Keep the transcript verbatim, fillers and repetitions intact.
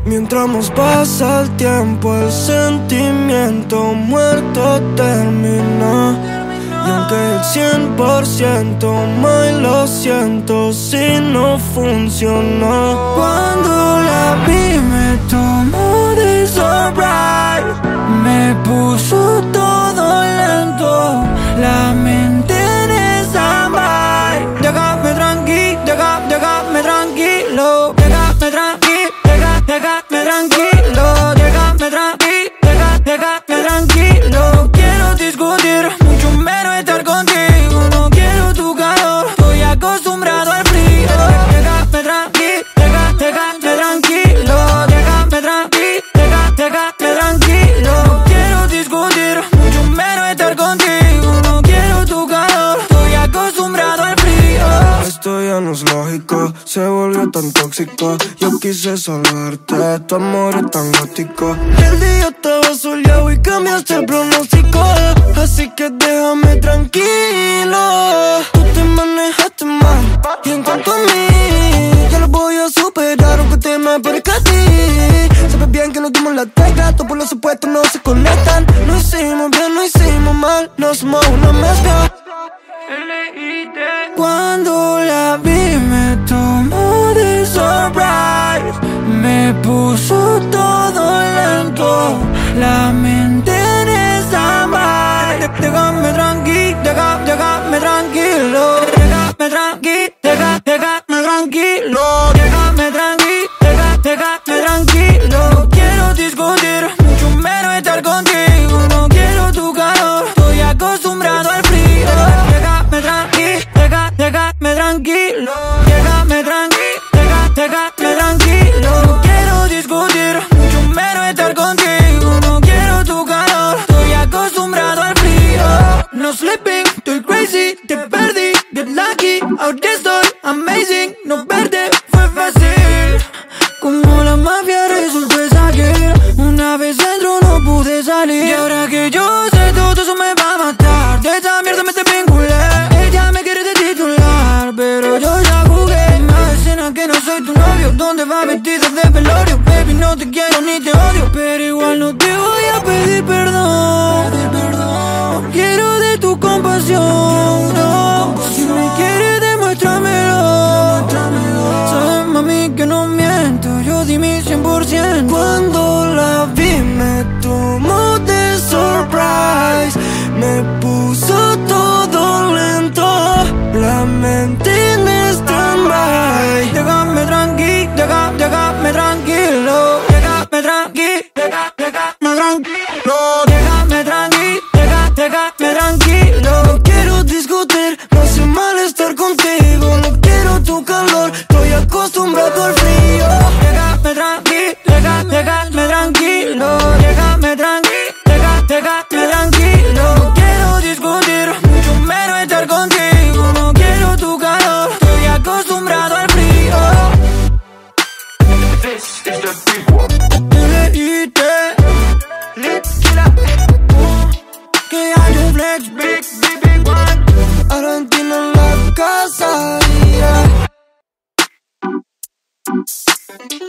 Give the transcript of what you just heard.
Mientras más pasa el tiempo, el sentimiento muerto termina. Y aunque el cien por ciento más lo siento si no funcionó. Cuando la vi me tomó de surprise, me puso todo lento, la mente en stand-by. Déjame tranquilo, déjame, déjame tranquilo, déjame tranquilo, déjame, déjame tranquilo, déjame tranquilo, déjame, déjame tranquilo. Quiero discutir, mucho menos estar contigo. No quiero tu calor, estoy acostumbrado al frío. Déjame tranquilo, déjame, déjame tranquilo, déjame tranquilo, déjame, déjame tranquilo. No quiero discutir, mucho menos estar contigo. No quiero tu calor, estoy acostumbrado al frío. Esto ya no es lógico, se volvió tan tóxico. Yo quise salvarte, tu amor es tan gótico. El día estaba soleado y cambiaste el pronóstico, así que déjame tranquilo. Tú te manejaste mal, y en cuanto a mí, ya lo voy a superar aunque te me parezca a ti. Sabes bien que nos dimos la tecla, todos los supuestos no se conectan. No hicimos bien, no hicimos mal, no somos una mezcla. Cuando la vi me tomó de surprise, me puso todo lento, la mente en stand-by. Déjame tranquilo, déjame, déjame tranquilo, déjame tranquilo, déjame, déjame tranquilo, déjame tranquilo, déjame, déjame tranquilo. No quiero discutir, mucho menos estar contigo. No quiero tu calor, estoy acostumbrado al frío. Déjame tranquilo, déjame, déjame tranquilo, déjame tranquilo, déjame, déjame tranquilo. No quiero discutir, mucho menos estar contigo. No quiero tu calor, estoy acostumbrado al frío. No sleeping, estoy crazy, te perdí, get lucky, ahora estoy amazing. No verte fue fácil, como la mafia resultó exagir. Una vez dentro no pude salir, y ahora que yo sé todo eso me va a matar. De esa mierda me desvinculé, ella me quiere de titular, pero yo ya jugué. Más escena que no soy tu novio, donde va vestida de velorio. Baby, no te quiero ni te odio, pero igual no te voy a pedir perdón. No quiero de tu compasión, no. Si me quieres demuéstramelo. Sabes, mami, que no miento, yo di mi cien por ciento. Cuando la vi me tomó de surprise, me puso todo lento, la mente en stand-by. Déjame tranquilo, déjame, déjame tranquilo, déjame tranquilo, déjame, déjame tranquilo, déjame tranquilo, déjame, déjame tranquilo. No quiero discutir, no hace mal estar contigo. No quiero tu calor, estoy acostumbrado al frío. Déjame tranquilo, déjame, déjame tranquilo, déjame tranquilo, déjame, déjame tranquilo. No quiero discutir, mucho menos estar contigo. No quiero tu calor, estoy acostumbrado al frío. This is the big one. Let's kill up. Que hay un flex, big, big, big one. Argentina en la casa, yeah.